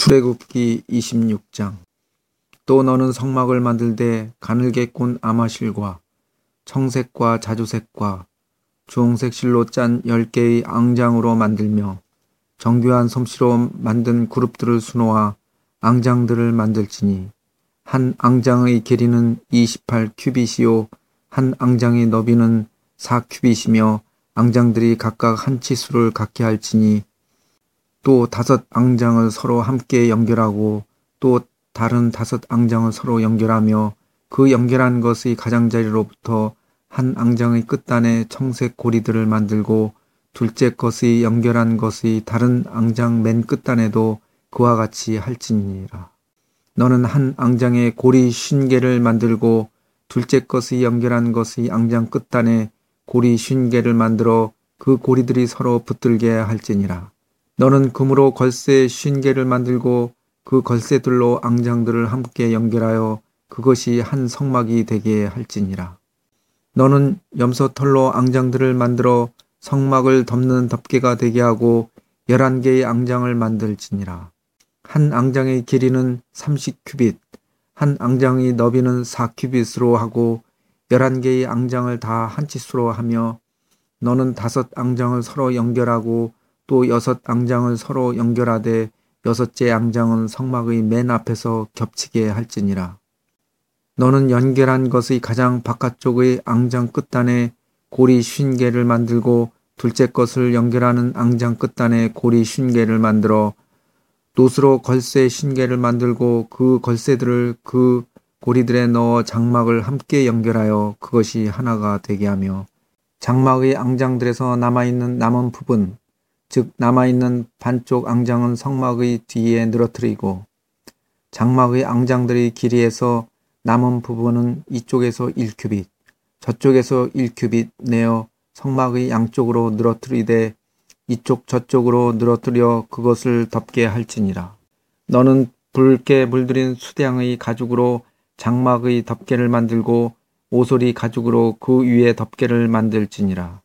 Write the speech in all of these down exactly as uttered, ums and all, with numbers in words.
출애굽기 이십육 장. 또 너는 성막을 만들되 가늘게 꼰 아마실과 청색과 자주색과 주홍색 실로 짠 열 개의 앙장으로 만들며 정교한 솜씨로 만든 그룹들을 수놓아 앙장들을 만들지니 한 앙장의 길이는 이십팔 큐빗이요 한 앙장의 너비는 사 큐빗이며 앙장들이 각각 한 치수를 갖게 할지니 또 다섯 앙장을 서로 함께 연결하고 또 다른 다섯 앙장을 서로 연결하며 그 연결한 것의 가장자리로부터 한 앙장의 끝단에 청색 고리들을 만들고 둘째 것의 연결한 것의 다른 앙장 맨 끝단에도 그와 같이 할지니라. 너는 한 앙장에 고리 쉰 개를 만들고 둘째 것의 연결한 것의 앙장 끝단에 고리 쉰 개를 만들어 그 고리들이 서로 붙들게 할지니라. 너는 금으로 걸쇠 쉰 개를 만들고 그 걸쇠들로 앙장들을 함께 연결하여 그것이 한 성막이 되게 할지니라. 너는 염소털로 앙장들을 만들어 성막을 덮는 덮개가 되게 하고 열한 개의 앙장을 만들지니라. 한 앙장의 길이는 삼십 큐빗, 한 앙장의 너비는 사 큐빗으로 하고 열한 개의 앙장을 다 한 치수로 하며 너는 다섯 앙장을 서로 연결하고 또 여섯 앙장을 서로 연결하되 여섯째 앙장은 성막의 맨 앞에서 겹치게 할지니라. 너는 연결한 것의 가장 바깥쪽의 앙장 끝단에 고리 쉰 개를 만들고 둘째 것을 연결하는 앙장 끝단에 고리 쉰 개를 만들어 노스로 걸쇠 쉰 개를 만들고 그 걸쇠들을 그 고리들에 넣어 장막을 함께 연결하여 그것이 하나가 되게 하며 장막의 앙장들에서 남아있는 남은 부분 즉 남아있는 반쪽 앙장은 성막의 뒤에 늘어뜨리고 장막의 앙장들의 길이에서 남은 부분은 이쪽에서 일 큐빗 저쪽에서 일 큐빗 내어 성막의 양쪽으로 늘어뜨리되 이쪽 저쪽으로 늘어뜨려 그것을 덮게 할지니라. 너는 붉게 물들인 수량의 가죽으로 장막의 덮개를 만들고 오소리 가죽으로 그 위에 덮개를 만들지니라.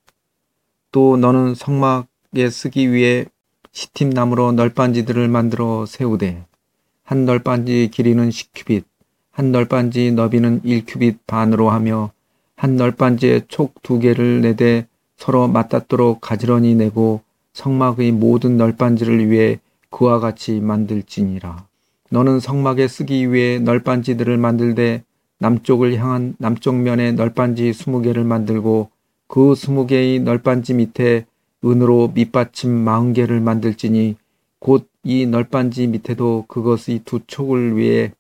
또 너는 성막에 쓰기 위해 시팀나무로 널빤지들을 만들어 세우되 한 널빤지 길이는 십 큐빗 한 널빤지 너비는 일 큐빗 반으로 하며 한 널빤지에 촉 두 개를 내되 서로 맞닿도록 가지런히 내고 성막의 모든 널빤지를 위해 그와 같이 만들지니라. 너는 성막에 쓰기 위해 널빤지들을 만들되 남쪽을 향한 남쪽 면에 널빤지 스무 개를 만들고 그 스무 개의 널빤지 밑에 은으로 밑받침 마흔 개를 만들지니 곧 이 널빤지 밑에도 그것의 두 촉을 위해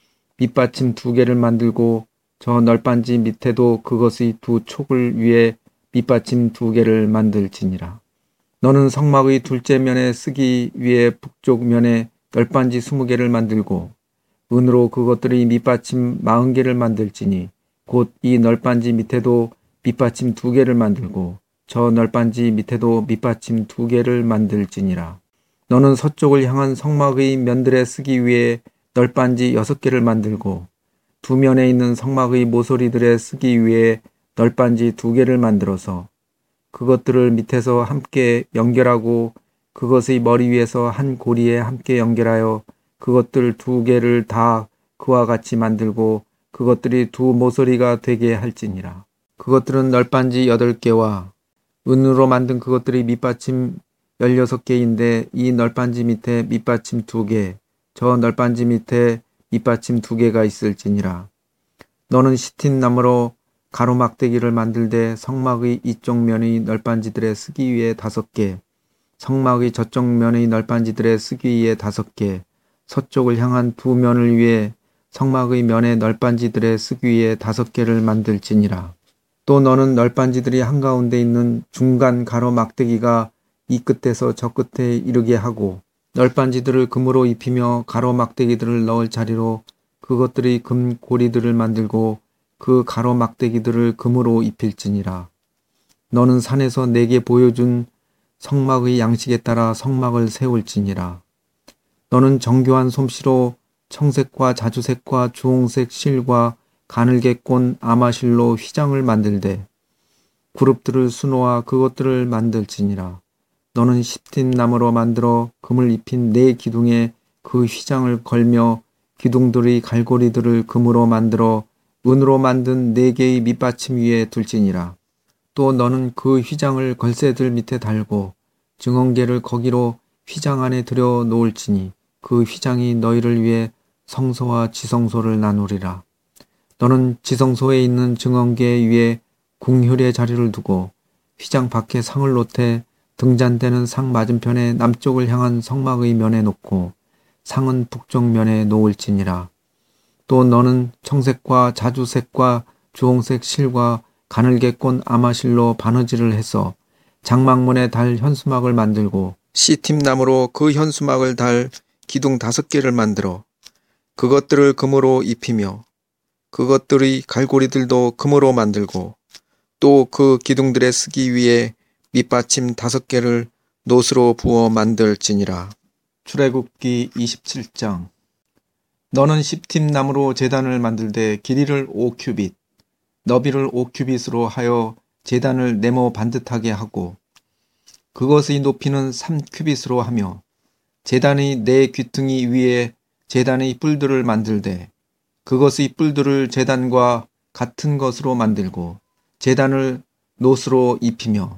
밑받침 두 개를 만들고 저 널빤지 밑에도 그것의 두 촉을 위해 밑받침 두 개를 만들지니라. 너는 성막의 둘째 면에 쓰기 위해 북쪽 면에 널빤지 스무 개를 만들고 은으로 그것들의 밑받침 마흔 개를 만들지니 곧 이 널빤지 밑에도 밑받침 두 개를 만들고 저 널빤지 밑에도 밑받침 두 개를 만들지니라. 너는 서쪽을 향한 성막의 면들에 쓰기 위해 널빤지 여섯 개를 만들고 두 면에 있는 성막의 모서리들에 쓰기 위해 널빤지 두 개를 만들어서 그것들을 밑에서 함께 연결하고 그것의 머리 위에서 한 고리에 함께 연결하여 그것들 두 개를 다 그와 같이 만들고 그것들이 두 모서리가 되게 할지니라. 그것들은 널빤지 여덟 개와 은으로 만든 그것들의 밑받침 열여섯 개인데 이 널빤지 밑에 밑받침 두 개, 저 널빤지 밑에 밑받침 두 개가 있을지니라. 너는 시틴나무로 가로막대기를 만들되 성막의 이쪽 면의 널빤지들에 쓰기 위해 다섯 개, 성막의 저쪽 면의 널빤지들에 쓰기 위해 다섯 개, 서쪽을 향한 두 면을 위해 성막의 면의 널빤지들에 쓰기 위해 다섯 개를 만들지니라. 또 너는 널빤지들이 한가운데 있는 중간 가로막대기가 이 끝에서 저 끝에 이르게 하고 널빤지들을 금으로 입히며 가로막대기들을 넣을 자리로 그것들의 금 고리들을 만들고 그 가로막대기들을 금으로 입힐지니라. 너는 산에서 내게 보여준 성막의 양식에 따라 성막을 세울지니라. 너는 정교한 솜씨로 청색과 자주색과 주홍색 실과 가늘게 꼰 아마실로 휘장을 만들되 그룹들을 수놓아 그것들을 만들지니라. 너는 시팀나무로 만들어 금을 입힌 네 기둥에 그 휘장을 걸며 기둥들의 갈고리들을 금으로 만들어 은으로 만든 네 개의 밑받침 위에 둘지니라. 또 너는 그 휘장을 걸새들 밑에 달고 증언계를 거기로 휘장 안에 들여 놓을지니 그 휘장이 너희를 위해 성소와 지성소를 나누리라. 너는 지성소에 있는 증언계 위에 궁혈의 자리를 두고 휘장 밖에 상을 놓되 등잔대는 상 맞은편에 남쪽을 향한 성막의 면에 놓고 상은 북쪽 면에 놓을지니라. 또 너는 청색과 자주색과 주홍색 실과 가늘게 꼰 아마실로 바느질을 해서 장막문에 달 현수막을 만들고 시팀나무로 그 현수막을 달 기둥 다섯 개를 만들어 그것들을 금으로 입히며 그것들의 갈고리들도 금으로 만들고 또 그 기둥들에 쓰기 위해 밑받침 다섯 개를 노스로 부어 만들지니라. 출애굽기 이십칠 장. 너는 시팀나무로 제단을 만들되 길이를 오 큐빗, 너비를 오 큐빗으로 하여 제단을 네모 반듯하게 하고 그것의 높이는 삼 큐빗으로 하며 제단의 네 귀퉁이 위에 제단의 뿔들을 만들되 그것의 뿔들을 제단과 같은 것으로 만들고 제단을 노스로 입히며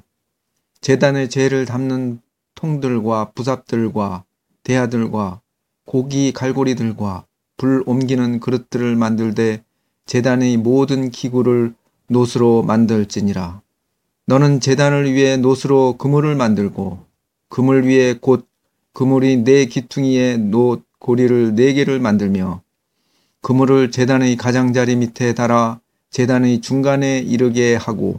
제단의 재를 담는 통들과 부삽들과 대야들과 고기 갈고리들과 불 옮기는 그릇들을 만들되 제단의 모든 기구를 노스로 만들지니라. 너는 제단을 위해 노스로 그물을 만들고 그물 위에 곧 그물이 네 기퉁이에 노 고리를 네 개를 만들며 그물을 제단의 가장자리 밑에 달아 제단의 중간에 이르게 하고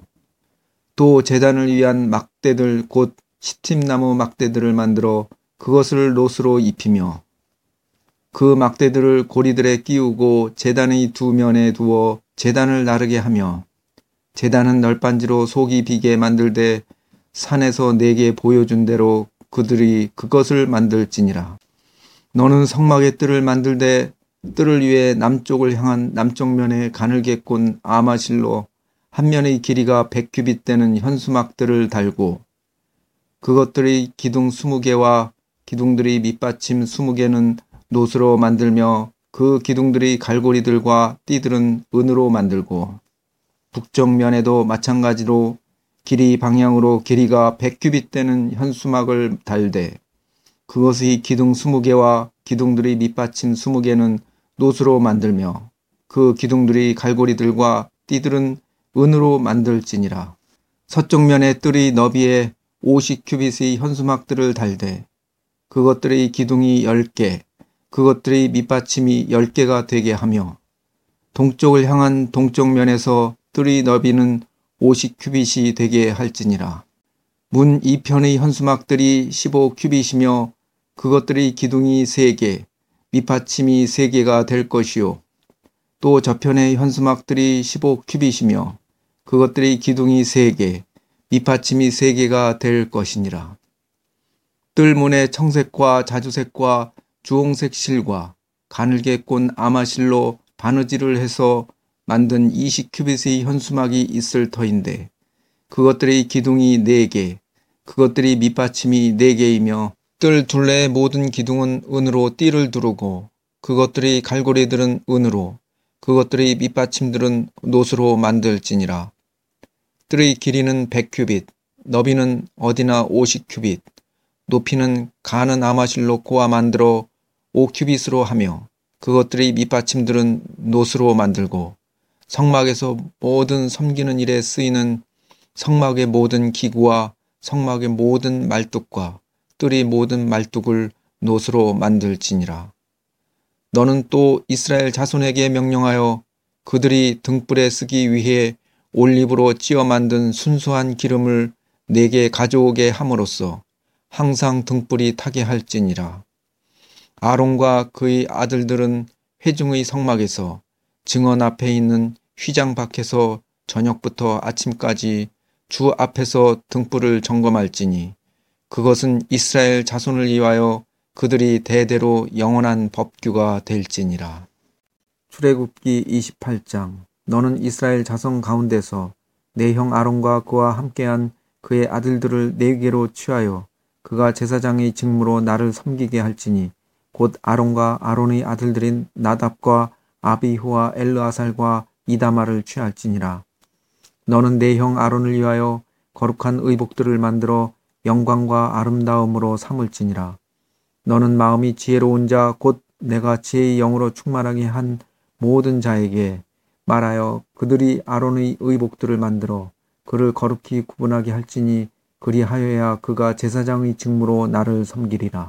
또 제단을 위한 막대들 곧 시팀나무 막대들을 만들어 그것을 노스로 입히며 그 막대들을 고리들에 끼우고 제단의 두 면에 두어 제단을 나르게 하며 제단은 널빤지로 속이 비게 만들되 산에서 내게 보여준 대로 그들이 그것을 만들지니라. 너는 성막의 뜰을 만들되 뜰을 위해 남쪽을 향한 남쪽 면에 가늘게 꼰 아마실로 한 면의 길이가 백 큐빗 되는 현수막들을 달고 그것들의 기둥 스무 개와 기둥들의 밑받침 스무 개는 노스로 만들며 그 기둥들의 갈고리들과 띠들은 은으로 만들고 북쪽 면에도 마찬가지로 길이 방향으로 길이가 백 큐빗 되는 현수막을 달되 그것의 기둥 스무 개와 기둥들의 밑받침 스무 개는 노스로 만들며 그 기둥들의 갈고리들과 띠들은 은으로 만들지니라. 서쪽 면의 뜰의 너비에 오십 큐빗의 현수막들을 달되 그것들의 기둥이 열 개, 그것들의 밑받침이 열 개가 되게 하며 동쪽을 향한 동쪽 면에서 뜰의 너비는 오십 큐빗이 되게 할지니라. 문 이편의 현수막들이 십오 큐빗이며 그것들의 기둥이 세 개, 밑받침이 세 개가 될 것이요. 또 저편의 현수막들이 십오 큐빗이며 그것들의 기둥이 세 개, 밑받침이 세 개가 될 것이니라. 뜰문에 청색과 자주색과 주홍색 실과 가늘게 꼰 아마실로 바느질을 해서 만든 이십 큐빗의 현수막이 있을 터인데 그것들의 기둥이 네 개, 그것들이 밑받침이 네 개이며 뜰 둘레의 모든 기둥은 은으로 띠를 두르고 그것들의 갈고리들은 은으로 그것들의 밑받침들은 노스로 만들지니라. 뜰의 길이는 백 큐빗, 너비는 어디나 오십 큐빗, 높이는 가는 아마실로 꼬아 만들어 오 큐빗으로 하며 그것들의 밑받침들은 노스로 만들고 성막에서 모든 섬기는 일에 쓰이는 성막의 모든 기구와 성막의 모든 말뚝과 뜰의 모든 말뚝을 노스로 만들지니라. 너는 또 이스라엘 자손에게 명령하여 그들이 등불에 쓰기 위해 올리브로 찌어 만든 순수한 기름을 내게 가져오게 함으로써 항상 등불이 타게 할지니라. 아론과 그의 아들들은 회중의 성막에서 증언 앞에 있는 휘장 밖에서 저녁부터 아침까지 주 앞에서 등불을 점검할지니 그것은 이스라엘 자손을 위하여 그들이 대대로 영원한 법규가 될지니라. 출애굽기 이십팔 장. 너는 이스라엘 자손 가운데서 내 형 아론과 그와 함께한 그의 아들들을 네 개로 취하여 그가 제사장의 직무로 나를 섬기게 할지니 곧 아론과 아론의 아들들인 나답과 아비후와 엘르아살과 이다마를 취할지니라. 너는 내 형 아론을 위하여 거룩한 의복들을 만들어 영광과 아름다움으로 삼을지니라. 너는 마음이 지혜로운 자 곧 내가 지혜의 영으로 충만하게 한 모든 자에게 말하여 그들이 아론의 의복들을 만들어 그를 거룩히 구분하게 할지니 그리하여야 그가 제사장의 직무로 나를 섬기리라.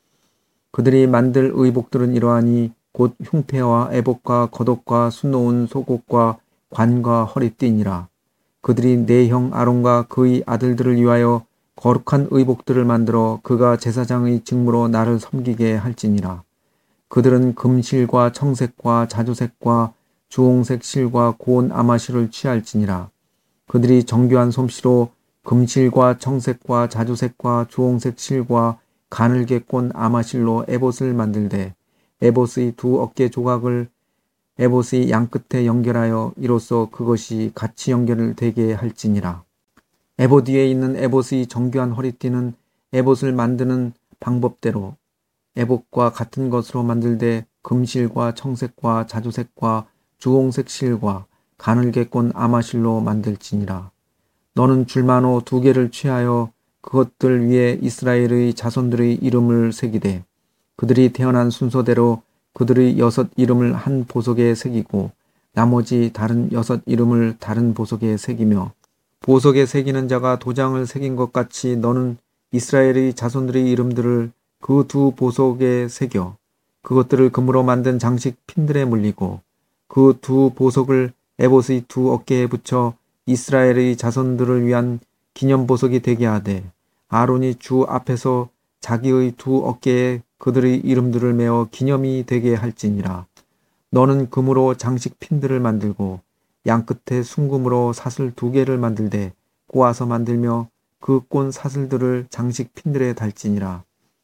그들이 만들 의복들은 이러하니 곧 흉패와 애복과 겉옷과 수놓은 속옷과 관과 허리띠니라. 그들이 내 형 아론과 그의 아들들을 위하여 거룩한 의복들을 만들어 그가 제사장의 직무로 나를 섬기게 할지니라. 그들은 금실과 청색과 자주색과 주홍색 실과 고운 아마실을 취할지니라. 그들이 정교한 솜씨로 금실과 청색과 자주색과 주홍색 실과 가늘게 꼰 아마실로 에봇을 만들되 에봇의 두 어깨 조각을 에봇의 양끝에 연결하여 이로써 그것이 같이 연결되게 할지니라. 에봇 위에 있는 에봇의 정교한 허리띠는 에봇을 만드는 방법대로 에봇과 같은 것으로 만들되 금실과 청색과 자주색과 주홍색 실과 가늘게 꼰 아마실로 만들지니라. 너는 줄만호 두 개를 취하여 그것들 위에 이스라엘의 자손들의 이름을 새기되 그들이 태어난 순서대로 그들의 여섯 이름을 한 보석에 새기고 나머지 다른 여섯 이름을 다른 보석에 새기며 보석에 새기는 자가 도장을 새긴 것 같이 너는 이스라엘의 자손들의 이름들을 그 두 보석에 새겨 그것들을 금으로 만든 장식 핀들에 물리고 그 두 보석을 에봇의 두 어깨에 붙여 이스라엘의 자손들을 위한 기념보석이 되게 하되 아론이 주 앞에서 자기의 두 어깨에 그들의 이름들을 메어 기념이 되게 할지니라. 너는 금으로 장식 핀들을 만들고 양끝에 순금으로 사슬 두 개를 만들되 꼬아서 만들며 그 꼰 사슬들을 장식 핀들에 달지니라.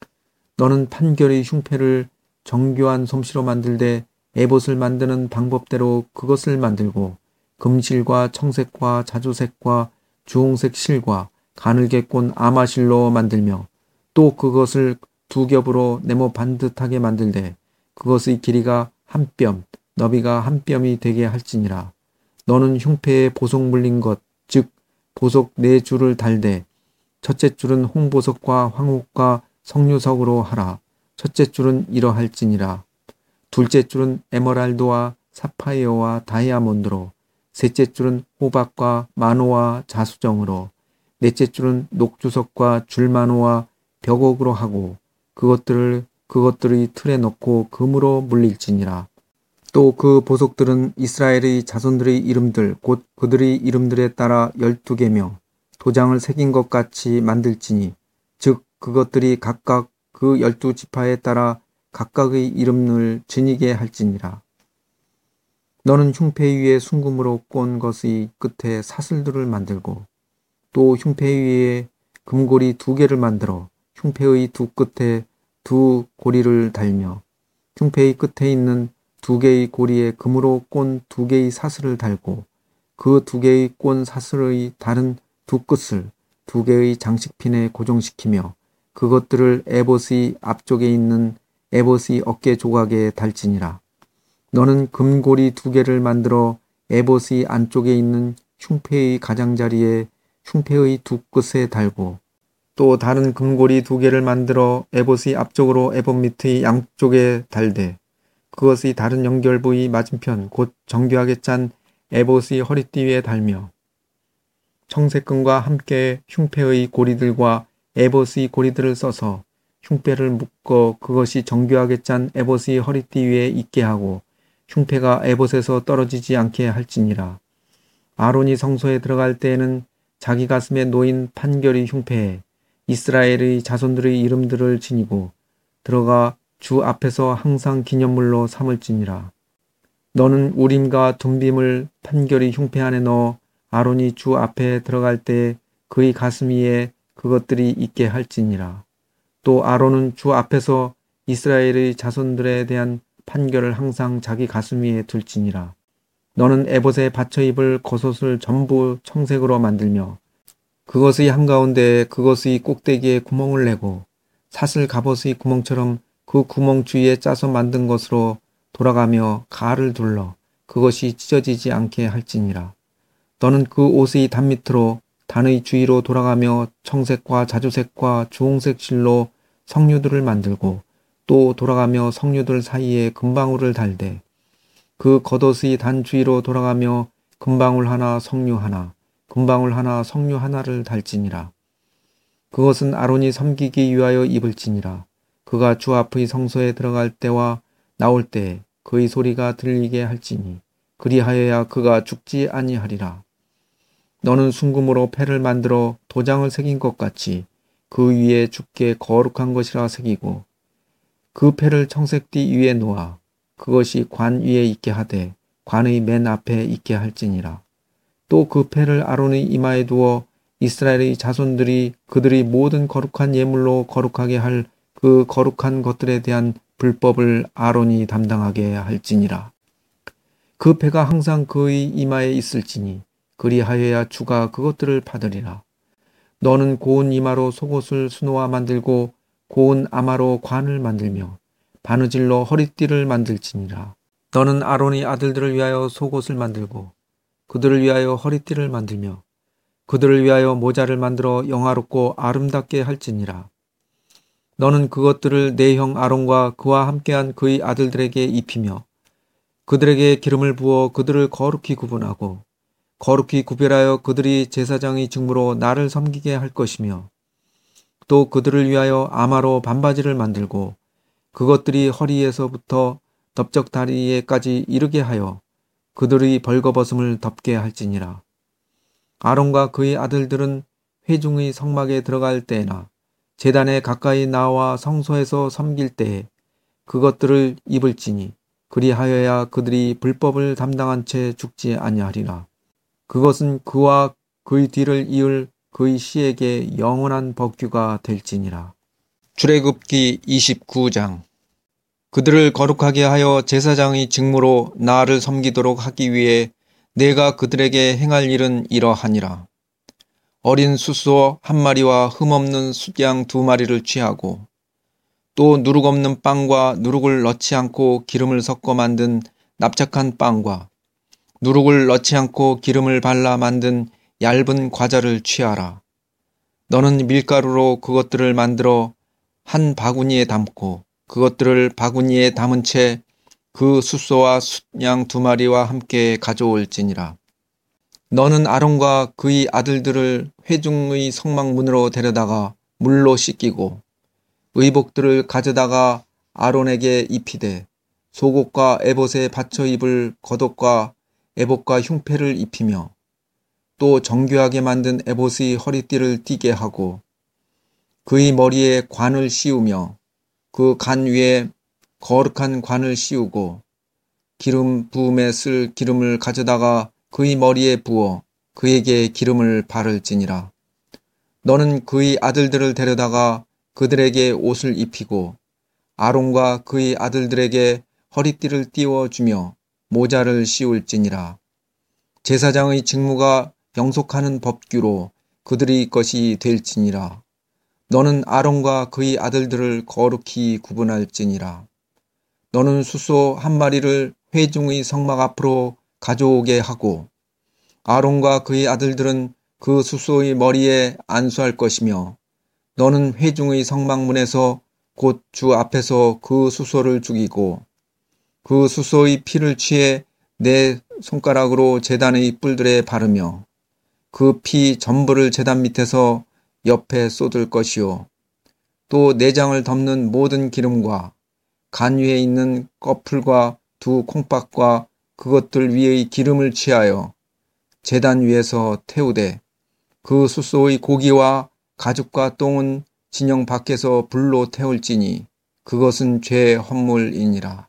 너는 판결의 흉패를 정교한 솜씨로 만들되 에봇을 만드는 방법대로 그것을 만들고 금실과 청색과 자주색과 주홍색 실과 가늘게 꼰 아마실로 만들며 또 그것을 두 겹으로 네모 반듯하게 만들되 그것의 길이가 한 뼘, 너비가 한 뼘이 되게 할지니라. 너는 흉패에 보석 물린 것, 즉 보석 네 줄을 달되 첫째 줄은 홍보석과 황옥과 석류석으로 하라. 첫째 줄은 이러할지니라. 둘째 줄은 에메랄드와 사파이어와 다이아몬드로, 셋째 줄은 호박과 마노와 자수정으로, 넷째 줄은 녹주석과 줄마노와 벽옥으로 하고 그것들을 그것들의 틀에 넣고 금으로 물릴지니라. 또 그 보석들은 이스라엘의 자손들의 이름들 곧 그들의 이름들에 따라 열두 개며 도장을 새긴 것 같이 만들지니 즉 그것들이 각각 그 열두 지파에 따라 각각의 이름을 지니게 할지니라. 너는 흉패 위에 순금으로 꼰 것의 끝에 사슬들을 만들고 또 흉패 위에 금고리 두 개를 만들어 흉패의 두 끝에 두 고리를 달며 흉패의 끝에 있는 두 개의 고리에 금으로 꼰 두 개의 사슬을 달고 그 두 개의 꼰 사슬의 다른 두 끝을 두 개의 장식핀에 고정시키며 그것들을 에봇의 앞쪽에 있는 에봇의 어깨 조각에 달지니라. 너는 금고리 두 개를 만들어 에봇의 안쪽에 있는 흉패의 가장자리에 흉패의 두 끝에 달고 또 다른 금고리 두 개를 만들어 에봇의 앞쪽으로 에봇 밑의 양쪽에 달되 그것의 다른 연결 부위 맞은편 곧 정교하게 짠 에봇의 허리띠 위에 달며 청색끈과 함께 흉패의 고리들과 에봇의 고리들을 써서 흉패를 묶어 그것이 정교하게 짠 에봇의 허리띠 위에 있게 하고 흉패가 에봇에서 떨어지지 않게 할지니라. 아론이 성소에 들어갈 때에는 자기 가슴에 놓인 판결의 흉패에 이스라엘의 자손들의 이름들을 지니고 들어가 주 앞에서 항상 기념물로 삼을지니라. 너는 우림과 둠빔을 판결의 흉패 안에 넣어 아론이 주 앞에 들어갈 때 그의 가슴 위에 그것들이 있게 할지니라. 또 아론은 주 앞에서 이스라엘의 자손들에 대한 판결을 항상 자기 가슴 위에 둘지니라. 너는 에봇에 받쳐 입을 겉옷을 전부 청색으로 만들며 그것의 한가운데에 그것의 꼭대기에 구멍을 내고 사슬 갑옷의 구멍처럼 그 구멍 주위에 짜서 만든 것으로 돌아가며 가를 둘러 그것이 찢어지지 않게 할지니라. 너는 그 옷의 단밑으로 단의 주위로 돌아가며 청색과 자주색과 주홍색 실로 석류들을 만들고 또 돌아가며 석류들 사이에 금방울을 달되 그 겉옷의 단 주위로 돌아가며 금방울 하나 석류 하나 금방울 하나 석류 하나를 달지니라. 그것은 아론이 섬기기 위하여 입을지니라. 그가 주 앞의 성소에 들어갈 때와 나올 때에 그의 소리가 들리게 할지니 그리하여야 그가 죽지 아니하리라. 너는 순금으로 패를 만들어 도장을 새긴 것 같이 그 위에 주께 거룩한 것이라 새기고 그 패를 청색띠 위에 놓아 그것이 관 위에 있게 하되 관의 맨 앞에 있게 할지니라. 또 그 패를 아론의 이마에 두어 이스라엘의 자손들이 그들의 모든 거룩한 예물로 거룩하게 할 그 거룩한 것들에 대한 불법을 아론이 담당하게 할지니라. 그 패가 항상 그의 이마에 있을지니 그리하여야 주가 그것들을 받으리라. 너는 고운 이마로 속옷을 수놓아 만들고 고운 아마로 관을 만들며 바느질로 허리띠를 만들지니라. 너는 아론의 아들들을 위하여 속옷을 만들고 그들을 위하여 허리띠를 만들며 그들을 위하여 모자를 만들어 영화롭고 아름답게 할지니라. 너는 그것들을 내 형 아론과 그와 함께한 그의 아들들에게 입히며 그들에게 기름을 부어 그들을 거룩히 구분하고 거룩히 구별하여 그들이 제사장의 직무로 나를 섬기게 할 것이며 또 그들을 위하여 아마로 반바지를 만들고 그것들이 허리에서부터 넓적 다리에까지 이르게 하여 그들의 벌거벗음을 덮게 할지니라. 아론과 그의 아들들은 회중의 성막에 들어갈 때나 제단에 가까이 나와 성소에서 섬길 때에 그것들을 입을지니 그리하여야 그들이 불법을 담당한 채 죽지 아니하리라. 그것은 그와 그의 뒤를 이을 그의 씨에게 영원한 법규가 될지니라. 출애굽기 이십구 장. 그들을 거룩하게 하여 제사장의 직무로 나를 섬기도록 하기 위해 내가 그들에게 행할 일은 이러하니라. 어린 숫소 한 마리와 흠없는 숫양 두 마리를 취하고 또 누룩 없는 빵과 누룩을 넣지 않고 기름을 섞어 만든 납작한 빵과 누룩을 넣지 않고 기름을 발라 만든 얇은 과자를 취하라. 너는 밀가루로 그것들을 만들어 한 바구니에 담고 그것들을 바구니에 담은 채 그 숫소와 숫양 두 마리와 함께 가져올지니라. 너는 아론과 그의 아들들을 회중의 성막문으로 데려다가 물로 씻기고 의복들을 가져다가 아론에게 입히되 속옷과 에봇에 받쳐 입을 겉옷과 에봇과 흉패를 입히며 또 정교하게 만든 에봇의 허리띠를 띠게 하고 그의 머리에 관을 씌우며 그 관 위에 거룩한 관을 씌우고 기름 부음에 쓸 기름을 가져다가 그의 머리에 부어 그에게 기름을 바를지니라. 너는 그의 아들들을 데려다가 그들에게 옷을 입히고 아론과 그의 아들들에게 허리띠를 띄워주며 모자를 씌울지니라. 제사장의 직무가 영속하는 법규로 그들의 것이 될지니라. 너는 아론과 그의 아들들을 거룩히 구분할지니라. 너는 숫소 한 마리를 회중의 성막 앞으로 가져오게 하고 아론과 그의 아들들은 그 숫소의 머리에 안수할 것이며 너는 회중의 성막문에서 곧 주 앞에서 그 숫소를 죽이고 그 숫소의 피를 취해 내 손가락으로 제단의 뿔들에 바르며 그 피 전부를 제단 밑에서 옆에 쏟을 것이요 또 내장을 덮는 모든 기름과 간 위에 있는 꺼풀과 두 콩밥과 그것들 위의 기름을 취하여 제단 위에서 태우되 그 숫소의 고기와 가죽과 똥은 진영 밖에서 불로 태울지니 그것은 죄의 헌물이니라.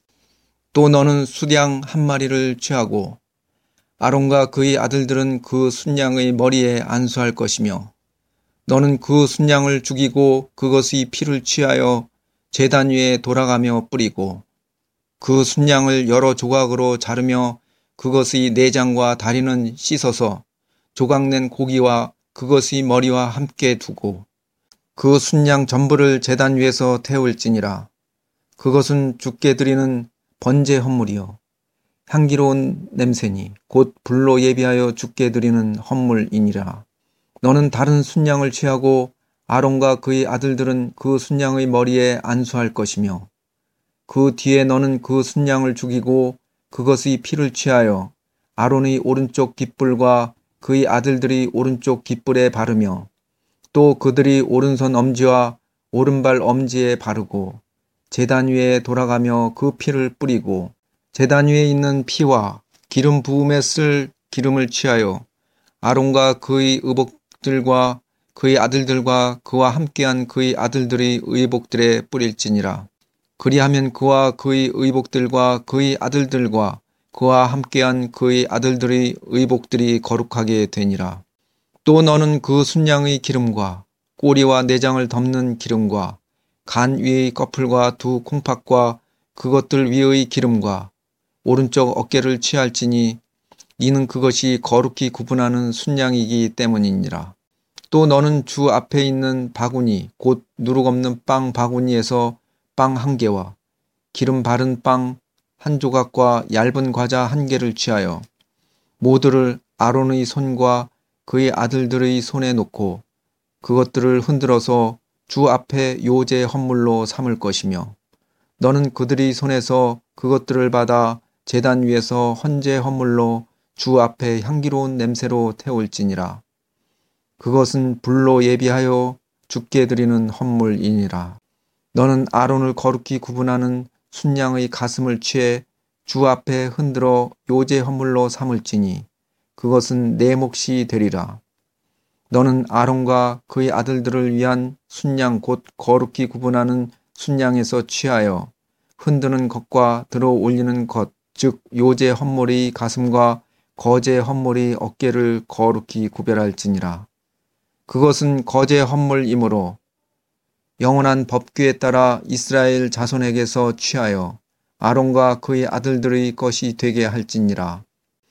또 너는 숫양 한 마리를 취하고 아론과 그의 아들들은 그 숫양의 머리에 안수할 것이며 너는 그 숫양을 죽이고 그것의 피를 취하여 제단 위에 돌아가며 뿌리고 그 숫양을 여러 조각으로 자르며 그것의 내장과 다리는 씻어서 조각낸 고기와 그것의 머리와 함께 두고 그 숫양 전부를 제단 위에서 태울지니라. 그것은 주께 드리는 번제 헌물이요 향기로운 냄새니 곧 불로 예비하여 주께 드리는 헌물이니라. 너는 다른 순양을 취하고 아론과 그의 아들들은 그 순양의 머리에 안수할 것이며 그 뒤에 너는 그 순양을 죽이고 그것의 피를 취하여 아론의 오른쪽 깃불과 그의 아들들이 오른쪽 깃불에 바르며 또 그들이 오른손 엄지와 오른발 엄지에 바르고 제단 위에 돌아가며 그 피를 뿌리고 제단 위에 있는 피와 기름 부음에 쓸 기름을 취하여 아론과 그의 의복들과 그의 아들들과 그와 함께한 그의 아들들의 의복들에 뿌릴지니라. 그리하면 그와 그의 의복들과 그의 아들들과 그와 함께한 그의 아들들의 의복들이 거룩하게 되니라. 또 너는 그 순양의 기름과 꼬리와 내장을 덮는 기름과 간 위의 꺼풀과 두 콩팥과 그것들 위의 기름과 오른쪽 어깨를 취할지니 이는 그것이 거룩히 구분하는 순양이기 때문이니라. 또 너는 주 앞에 있는 바구니 곧 누룩 없는 빵 바구니에서 빵 한 개와 기름 바른 빵 한 조각과 얇은 과자 한 개를 취하여 모두를 아론의 손과 그의 아들들의 손에 놓고 그것들을 흔들어서 주 앞에 요제 헌물로 삼을 것이며 너는 그들의 손에서 그것들을 받아 제단 위에서 헌제 헌물로 주 앞에 향기로운 냄새로 태울지니라. 그것은 불로 예비하여 주께 드리는 헌물이니라. 너는 아론을 거룩히 구분하는 순양의 가슴을 취해 주 앞에 흔들어 요제 헌물로 삼을지니 그것은 내 몫이 되리라. 너는 아론과 그의 아들들을 위한 순양 곧 거룩히 구분하는 순양에서 취하여 흔드는 것과 들어 올리는 것, 즉 요제 헌물의 가슴과 거제 헌물의 어깨를 거룩히 구별할지니라. 그것은 거제 헌물이므로 영원한 법규에 따라 이스라엘 자손에게서 취하여 아론과 그의 아들들의 것이 되게 할지니라.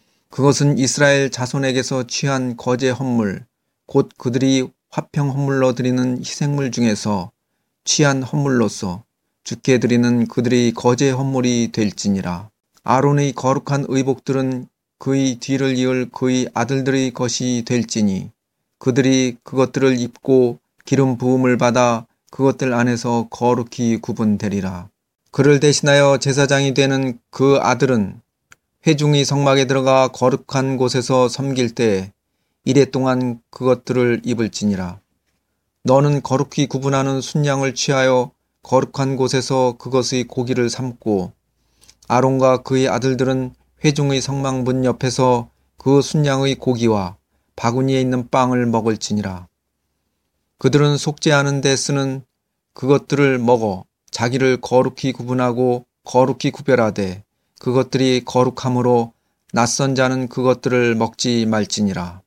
그것은 이스라엘 자손에게서 취한 거제 헌물, 곧 그들이 화평 헌물로 드리는 희생물 중에서 취한 헌물로서 주께 드리는 그들의 거제 헌물이 될지니라. 아론의 거룩한 의복들은 그의 뒤를 이을 그의 아들들의 것이 될지니 그들이 그것들을 입고 기름 부음을 받아 그것들 안에서 거룩히 구분되리라. 그를 대신하여 제사장이 되는 그 아들은 회중의 성막에 들어가 거룩한 곳에서 섬길 때 이래 동안 그것들을 입을지니라. 너는 거룩히 구분하는 순양을 취하여 거룩한 곳에서 그것의 고기를 삶고 아론과 그의 아들들은 회중의 성막 문 옆에서 그 순양의 고기와 바구니에 있는 빵을 먹을지니라. 그들은 속죄하는 데 쓰는 그것들을 먹어 자기를 거룩히 구분하고 거룩히 구별하되 그것들이 거룩함으로 낯선 자는 그것들을 먹지 말지니라.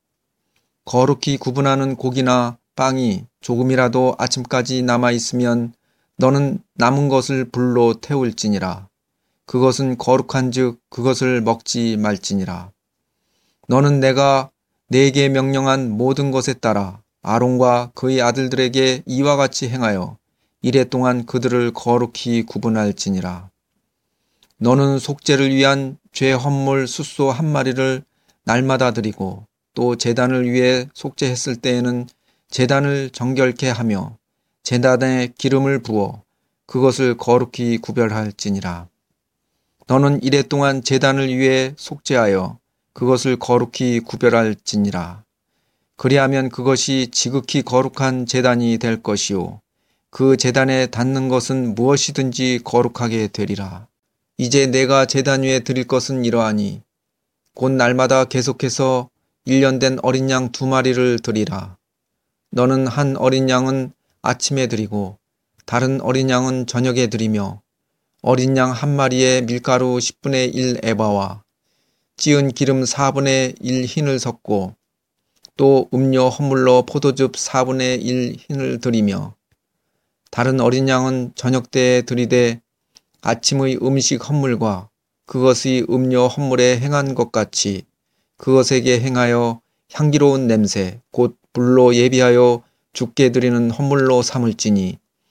거룩히 구분하는 고기나 빵이 조금이라도 아침까지 남아있으면 너는 남은 것을 불로 태울지니라. 그것은 거룩한즉 그것을 먹지 말지니라. 너는 내가 네게 명령한 모든 것에 따라 아론과 그의 아들들에게 이와 같이 행하여 이래 동안 그들을 거룩히 구분할지니라. 너는 속죄를 위한 죄 헌물 숫소 한 마리를 날마다 드리고 또 제단을 위해 속죄했을 때에는 제단을 정결케 하며 제단에 기름을 부어 그것을 거룩히 구별할지니라. 너는 이래 동안 제단을 위해 속죄하여 그것을 거룩히 구별할지니라. 그리하면 그것이 지극히 거룩한 제단이 될 것이요 그 제단에 닿는 것은 무엇이든지 거룩하게 되리라. 이제 내가 제단 위에 드릴 것은 이러하니 곧 날마다 계속해서 일 년 된 어린 양 두 마리를 드리라. 너는 한 어린 양은 아침에 드리고 다른 어린 양은 저녁에 드리며 어린 양 한 마리에 밀가루 십분의 일 에바와 찌은 기름 사분의 일 흰을 섞고 또 음료 헌물로 포도즙 사분의 일 흰을 드리며 다른 어린 양은 저녁 때에 드리되 아침의 음식 헌물과 그것의 음료 헌물에 행한 것 같이 그것에게 행하여 향기로운 냄새 곧 불로 예비하여 주께 드리는 헌물로 삼을지니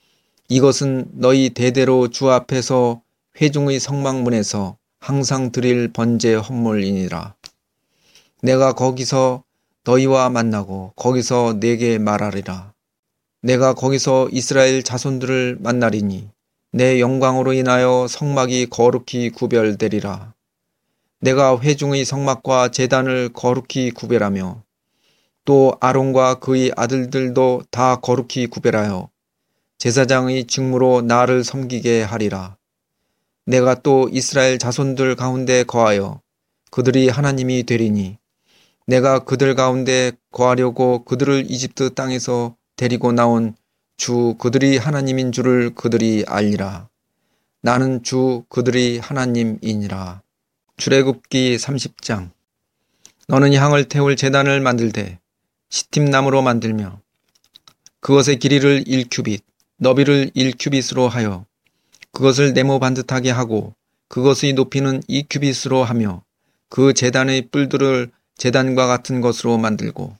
이것은 너희 대대로 주 앞에서 회중의 성막문에서 항상 드릴 번제 헌물이니라. 내가 거기서 너희와 만나고 거기서 네게 말하리라. 내가 거기서 이스라엘 자손들을 만나리니 내 영광으로 인하여 성막이 거룩히 구별되리라. 내가 회중의 성막과 제단을 거룩히 구별하며 또 아론과 그의 아들들도 다 거룩히 구별하여 제사장의 직무로 나를 섬기게 하리라. 내가 또 이스라엘 자손들 가운데 거하여 그들이 하나님이 되리니 내가 그들 가운데 거하려고 그들을 이집트 땅에서 데리고 나온 주 그들이 하나님인 줄을 그들이 알리라. 나는 주 그들이 하나님이니라. 출애굽기 삼십 장. 너는 향을 태울 제단을 만들되 시팀나무로 만들며 그것의 길이를 일 규빗, 너비를 일 규빗으로 하여 그것을 네모 반듯하게 하고 그것의 높이는 이 규빗으로 하며 그 제단의 뿔들을 제단과 같은 것으로 만들고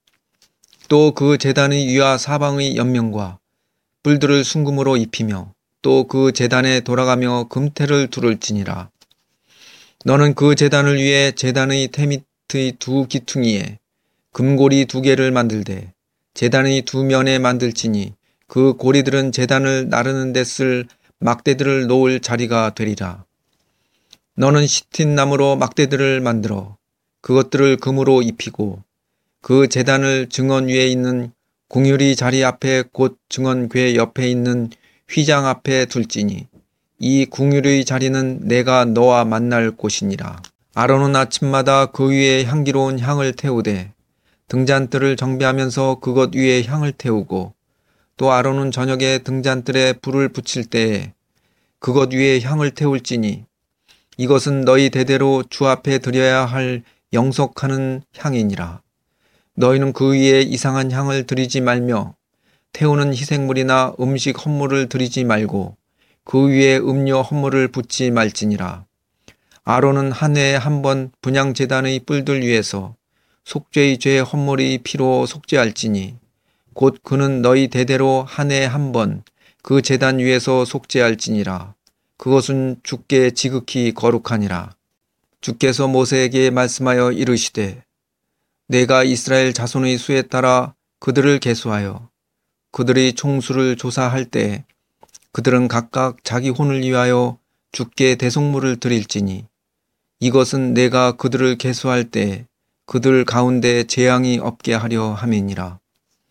또 그 제단의 위와 사방의 옆면과 뿔들을 순금으로 입히며 또 그 제단에 돌아가며 금태를 두를지니라. 너는 그 제단을 위해 제단의 테 밑의 두 기퉁이에 금고리 두 개를 만들되 제단의 두 면에 만들지니 그 고리들은 제단을 나르는 데 쓸 막대들을 놓을 자리가 되리라. 너는 시틴나무로 막대들을 만들어 그것들을 금으로 입히고 그 제단을 증언 위에 있는 공유리 자리 앞에 곧 증언궤 옆에 있는 휘장 앞에 둘지니 이 궁유리의 자리는 내가 너와 만날 곳이니라. 아론은 아침마다 그 위에 향기로운 향을 태우되 등잔뜰을 정비하면서 그것 위에 향을 태우고 또 아론은 저녁에 등잔뜰에 불을 붙일 때에 그것 위에 향을 태울지니 이것은 너희 대대로 주 앞에 드려야 할 영속하는 향이니라. 너희는 그 위에 이상한 향을 드리지 말며 태우는 희생물이나 음식 헌물을 드리지 말고 그 위에 음료 헌물을 붓지 말지니라. 아론은 한 해에 한 번 분향제단의 뿔들 위에서 속죄의 죄 헌물의 피로 속죄할지니 곧 그는 너희 대대로 한 해에 한 번 그 제단 위에서 속죄할지니라. 그것은 주께 지극히 거룩하니라. 주께서 모세에게 말씀하여 이르시되 내가 이스라엘 자손의 수에 따라 그들을 계수하여 그들의 총수를 조사할 때 그들은 각각 자기 혼을 위하여 주께 대속물을 드릴지니 이것은 내가 그들을 계수할 때 그들 가운데 재앙이 없게 하려 함이니라.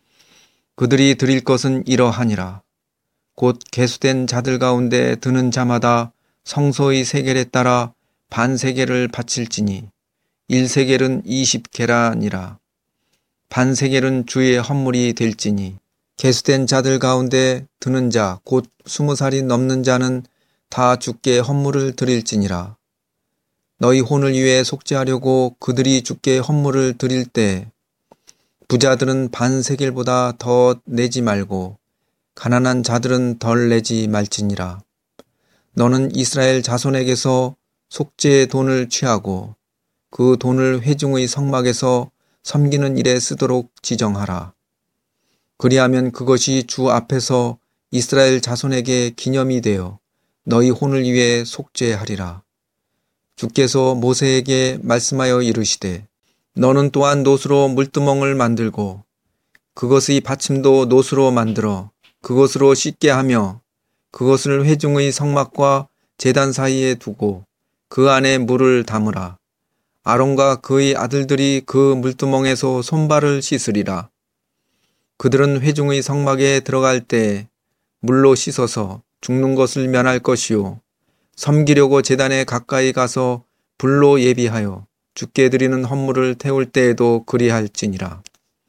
그들이 드릴 것은 이러하니라. 곧 계수된 자들 가운데 드는 자마다 성소의 세겔에 따라 반 세겔을 바칠지니 일 세겔은 이십 게라니라. 반 세겔은 주의 헌물이 될지니 계수된 자들 가운데 드는 자 곧 스무 살이 넘는 자는 다 주께 헌물을 드릴지니라. 너희 혼을 위해 속죄하려고 그들이 주께 헌물을 드릴 때 부자들은 반 세겔보다 더 내지 말고 가난한 자들은 덜 내지 말지니라. 너는 이스라엘 자손에게서 속죄의 돈을 취하고 그 돈을 회중의 성막에서 섬기는 일에 쓰도록 지정하라. 그리하면 그것이 주 앞에서 이스라엘 자손에게 기념이 되어 너희 혼을 위해 속죄하리라. 주께서 모세에게 말씀하여 이르시되 너는 또한 노수로 물두멍을 만들고 그것의 받침도 노수로 만들어 그것으로 씻게 하며 그것을 회중의 성막과 제단 사이에 두고 그 안에 물을 담으라. 아론과 그의 아들들이 그 물두멍에서 손발을 씻으리라. 그들은 회중의 성막에 들어갈 때 물로 씻어서 죽는 것을 면할 것이요 섬기려고 제단에 가까이 가서 불로 예비하여 주께 드리는 헌물을 태울 때에도 그리할지니라.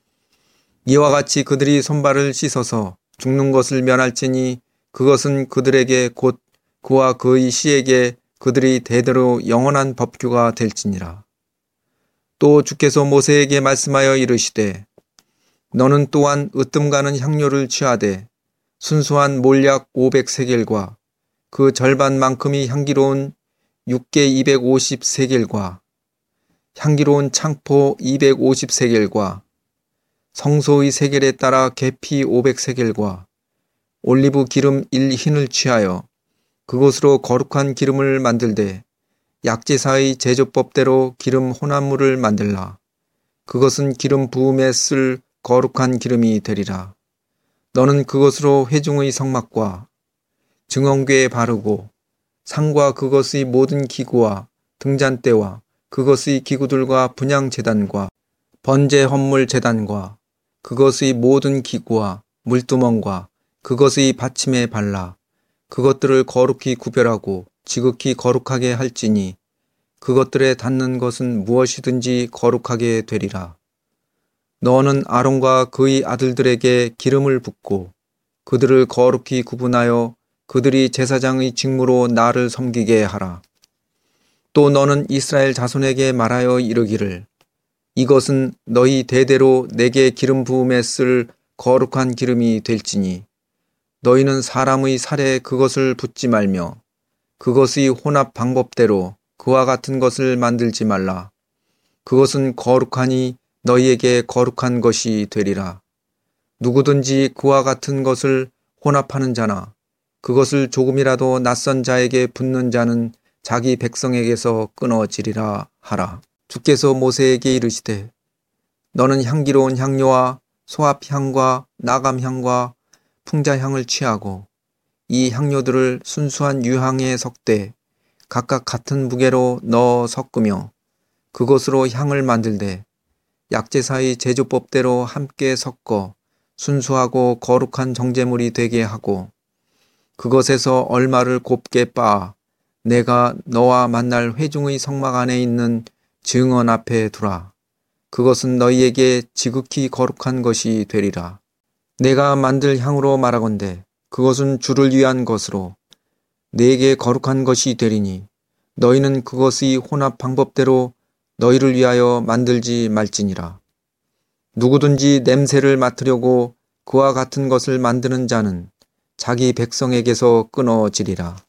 이와 같이 그들이 손발을 씻어서 죽는 것을 면할지니 그것은 그들에게 곧 그와 그의 씨에게 그들이 대대로 영원한 법규가 될지니라. 또 주께서 모세에게 말씀하여 이르시되 너는 또한 으뜸 가는 향료를 취하되 순수한 몰약 오백 세겔과 그 절반만큼이 향기로운 육개 이백오십 세겔과 향기로운 창포 이백오십 세겔과 성소의 세겔에 따라 계피 오백 세겔과 올리브 기름 일 흰을 취하여 그것으로 거룩한 기름을 만들되 약제사의 제조법대로 기름 혼합물을 만들라. 그것은 기름 부음에 쓸 거룩한 기름이 되리라. 너는 그것으로 회중의 성막과 증언궤에 바르고 상과 그것의 모든 기구와 등잔대와 그것의 기구들과 분향제단과 번제 헌물 제단과 그것의 모든 기구와 물두멍과 그것의 받침에 발라 그것들을 거룩히 구별하고 지극히 거룩하게 할지니 그것들에 닿는 것은 무엇이든지 거룩하게 되리라. 너는 아론과 그의 아들들에게 기름을 붓고 그들을 거룩히 구분하여 그들이 제사장의 직무로 나를 섬기게 하라. 또 너는 이스라엘 자손에게 말하여 이르기를 이것은 너희 대대로 내게 기름 부음에 쓸 거룩한 기름이 될지니 너희는 사람의 살에 그것을 붓지 말며 그것의 혼합 방법대로 그와 같은 것을 만들지 말라. 그것은 거룩하니 너희에게 거룩한 것이 되리라. 누구든지 그와 같은 것을 혼합하는 자나 그것을 조금이라도 낯선 자에게 붓는 자는 자기 백성에게서 끊어지리라 하라. 주께서 모세에게 이르시되 너는 향기로운 향료와 소합향과 나감향과 풍자향을 취하고 이 향료들을 순수한 유향에 섞되 각각 같은 무게로 넣어 섞으며 그것으로 향을 만들되 약제사의 제조법대로 함께 섞어 순수하고 거룩한 정제물이 되게 하고 그것에서 얼마를 곱게 빻아 내가 너와 만날 회중의 성막 안에 있는 증언 앞에 두라. 그것은 너희에게 지극히 거룩한 것이 되리라. 내가 만들 향으로 말하건대 그것은 주를 위한 것으로 내게 거룩한 것이 되리니 너희는 그것의 혼합 방법대로 너희를 위하여 만들지 말지니라. 누구든지 냄새를 맡으려고 그와 같은 것을 만드는 자는 자기 백성에게서 끊어지리라.